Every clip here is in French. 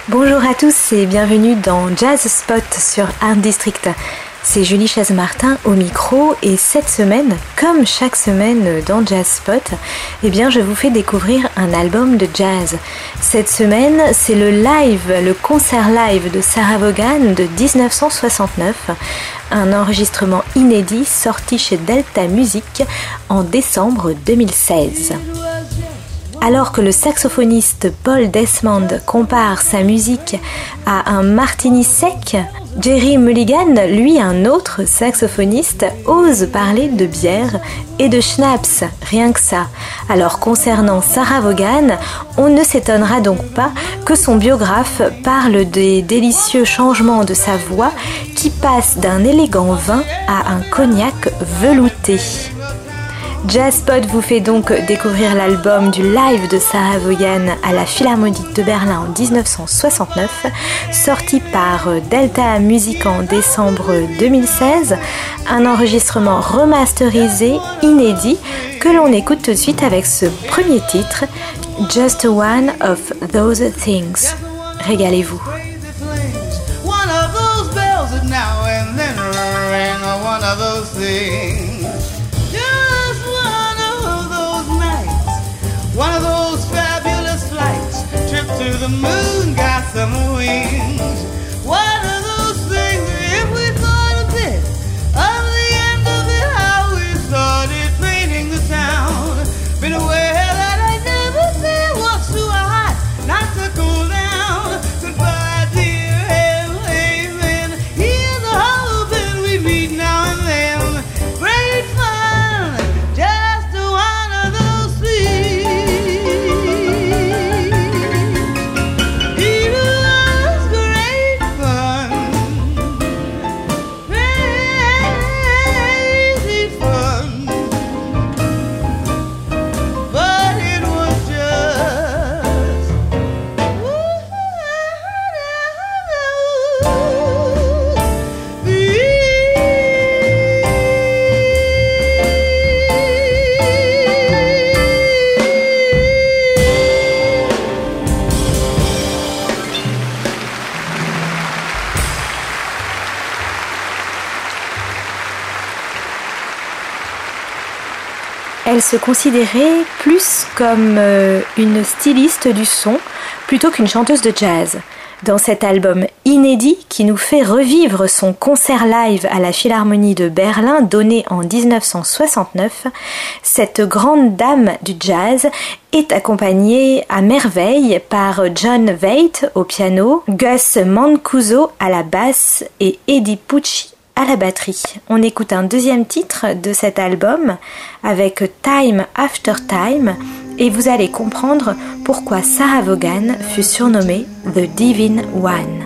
Bonjour à tous et bienvenue dans Jazz Spot sur Art District. C'est Julie Chaise-Martin au micro et cette semaine, comme chaque semaine dans Jazz Spot, je vous fais découvrir un album de jazz. Cette semaine, c'est le concert live de Sarah Vaughan de 1969, un enregistrement inédit sorti chez Delta Music en décembre 2016. Alors que le saxophoniste Paul Desmond compare sa musique à un martini sec, Jerry Mulligan, lui un autre saxophoniste, ose parler de bière et de schnapps, rien que ça. Alors concernant Sarah Vaughan, on ne s'étonnera donc pas que son biographe parle des délicieux changements de sa voix qui passe d'un élégant vin à un cognac velouté. Jazzpod vous fait donc découvrir l'album du live de Sarah Vaughan à la Philharmonique de Berlin en 1969, sorti par Delta Music en décembre 2016, un enregistrement remasterisé, inédit, que l'on écoute tout de suite avec ce premier titre, Just One of Those Things. Régalez-vous. One of those fabulous flights, trip to the moon, got some wings. One of those things, if we thought a bit of the end of it, how we started painting the town. Been aware that I never said what's too hot, not to cool down. Goodbye, dear haven. Here's a hoping we meet now and then. Great fun, just one of those things. Elle se considérait plus comme une styliste du son plutôt qu'une chanteuse de jazz. Dans cet album inédit qui nous fait revivre son concert live à la Philharmonie de Berlin donné en 1969, cette grande dame du jazz est accompagnée à merveille par John Waite au piano, Gus Mancuso à la basse et Eddie Pucci à la batterie. On écoute un deuxième titre de cet album avec Time After Time et vous allez comprendre pourquoi Sarah Vaughan fut surnommée The Divine One.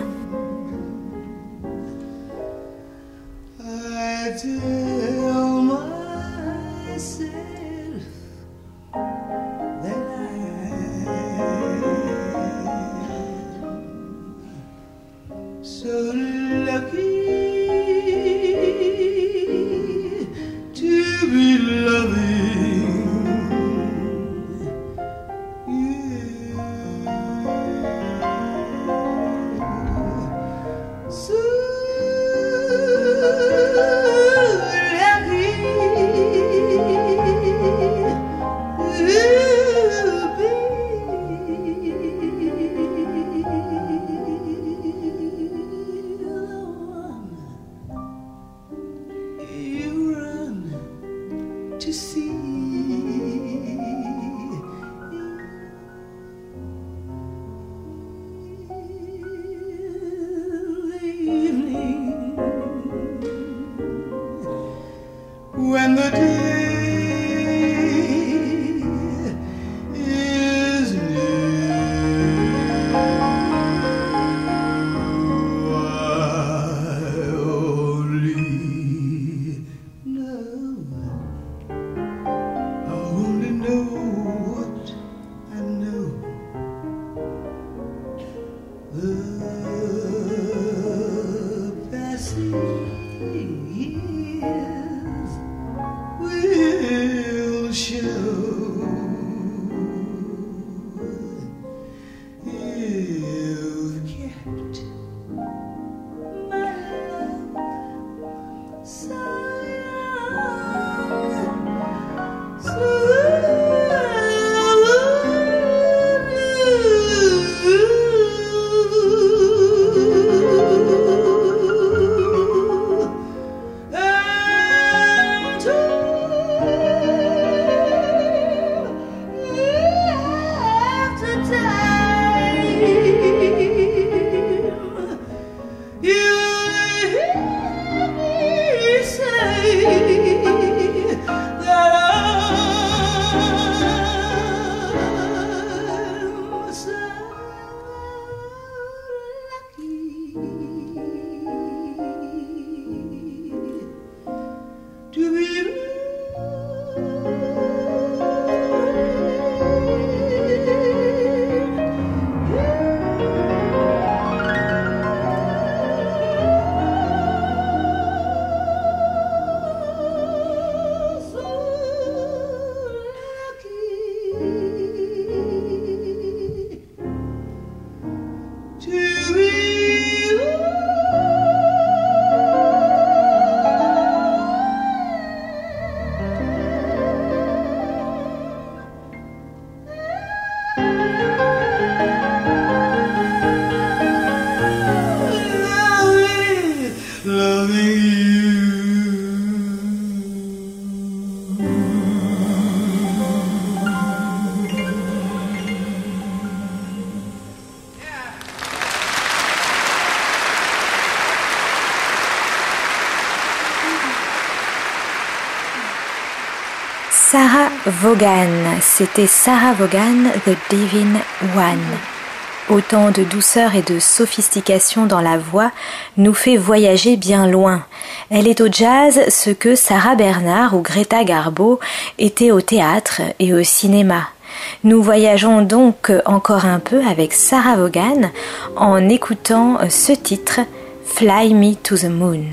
Sarah Vaughan, c'était Sarah Vaughan, The Divine One. Autant de douceur et de sophistication dans la voix nous fait voyager bien loin. Elle est au jazz ce que Sarah Bernhardt ou Greta Garbo étaient au théâtre et au cinéma. Nous voyageons donc encore un peu avec Sarah Vaughan en écoutant ce titre Fly Me to the Moon.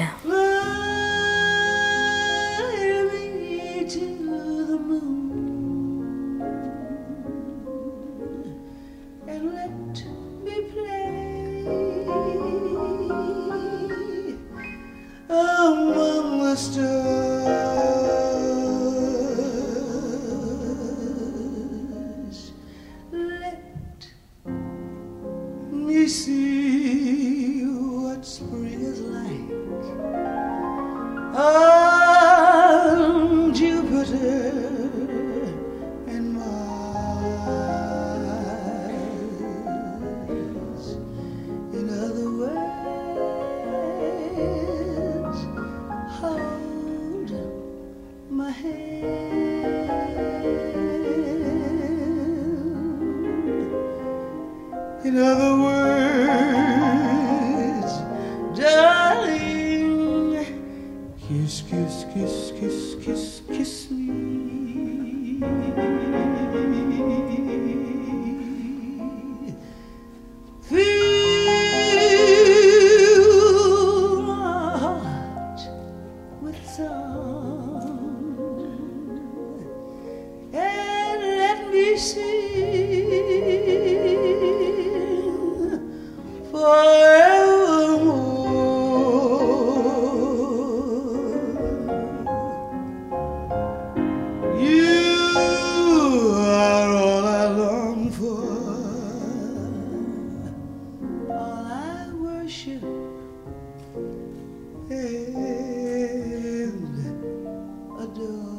See what spring is like on Jupiter and Mars. In other words, hold my hand. In other words, darling, kiss, kiss, kiss, kiss, kiss, kiss me. Fill my heart with song and let me sing forevermore. You are all I long for, all I worship and adore.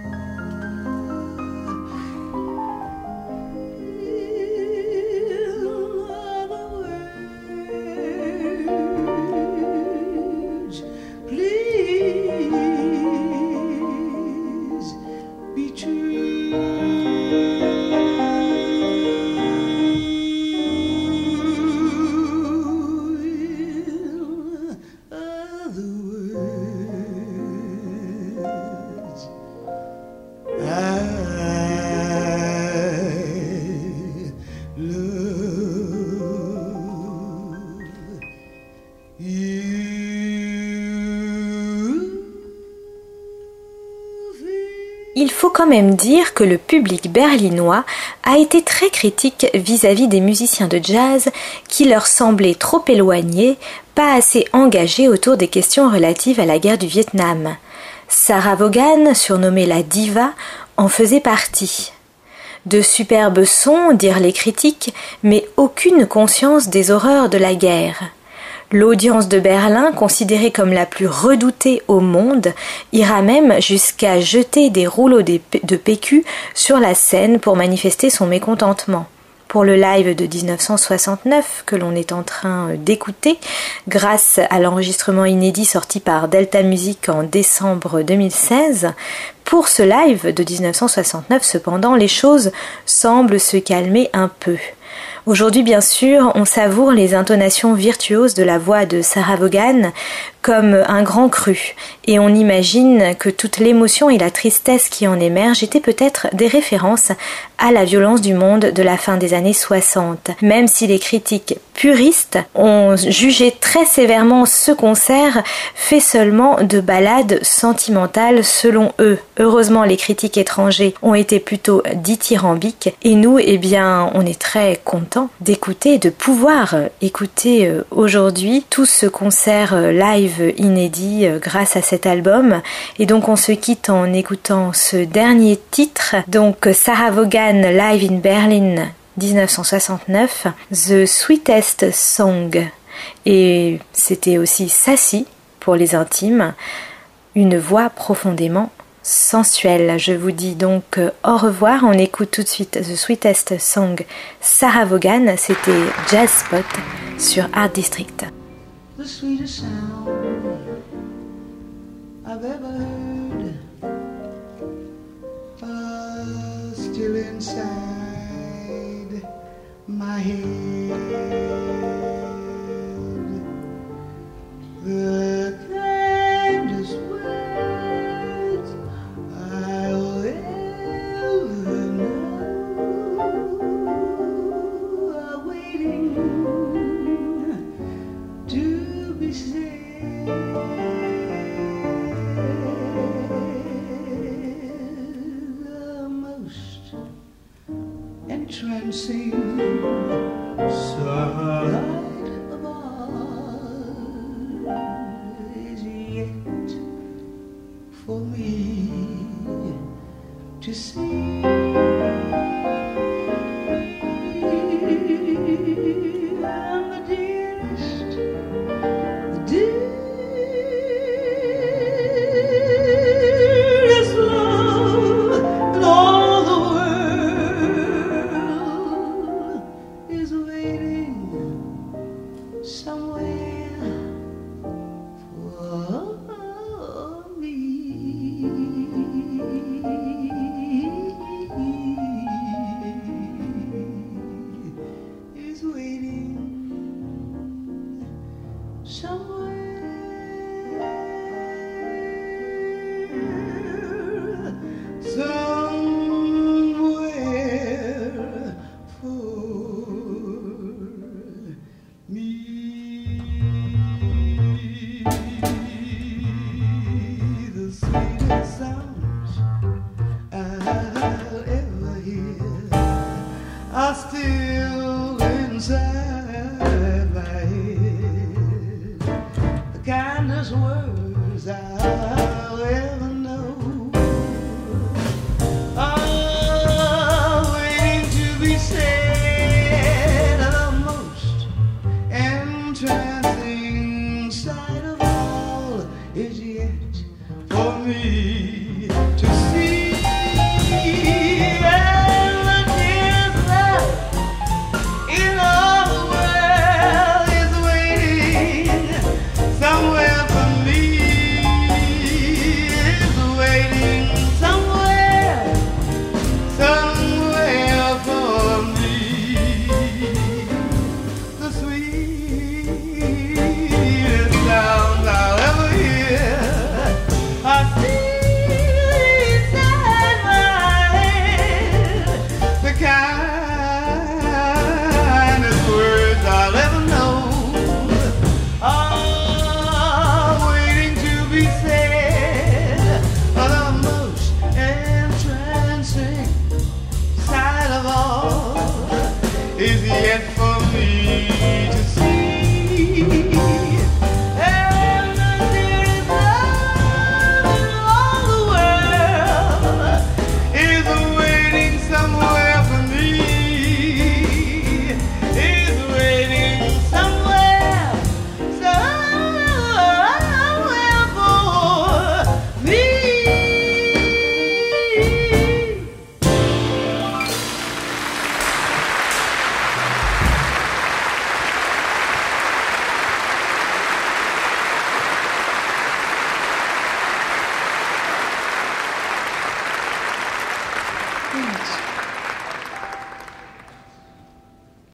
Il faut quand même dire que le public berlinois a été très critique vis-à-vis des musiciens de jazz qui leur semblaient trop éloignés, pas assez engagés autour des questions relatives à la guerre du Vietnam. Sarah Vaughan, surnommée la diva, en faisait partie. De superbes sons, dirent les critiques, mais aucune conscience des horreurs de la guerre. L'audience de Berlin, considérée comme la plus redoutée au monde, ira même jusqu'à jeter des rouleaux de PQ sur la scène pour manifester son mécontentement. pour le live de 1969 que l'on est en train d'écouter grâce à l'enregistrement inédit sorti par Delta Music en décembre 2016. Pour ce live de 1969, cependant, les choses semblent se calmer un peu. Aujourd'hui, bien sûr, on savoure les intonations virtuoses de la voix de Sarah Vaughan comme un grand cru, et on imagine que toute l'émotion et la tristesse qui en émergent étaient peut-être des références à la violence du monde de la fin des années 60. Même si les critiques puristes ont jugé très sévèrement ce concert fait seulement de ballades sentimentales selon eux. Heureusement, les critiques étrangers ont été plutôt dithyrambiques, et nous, eh bien, on est très contents d'écouter, de pouvoir écouter aujourd'hui tout ce concert live inédit grâce à cet album. Et donc on se quitte en écoutant ce dernier titre, donc Sarah Vaughan Live in Berlin 1969, The Sweetest Song. Et c'était aussi Sassy pour les intimes, une voix profondément sensuelle. Je vous dis donc au revoir. On écoute tout de suite The Sweetest Song, Sarah Vaughan. C'était Jazz Spot sur Art District. The sweetest sound I've ever heard, still inside my head. The kindest words I'll ever know are waiting to be said. The most entrancing sight of all is yet for me to see. I'm the dearest, the dearest love in all the world is waiting somewhere for me. Is waiting somewhere for me. The sweetest sounds I'll ever hear are still inside my head. The kindest words I'll ever know are waiting to be said. The most entrancing sight of all is yet for me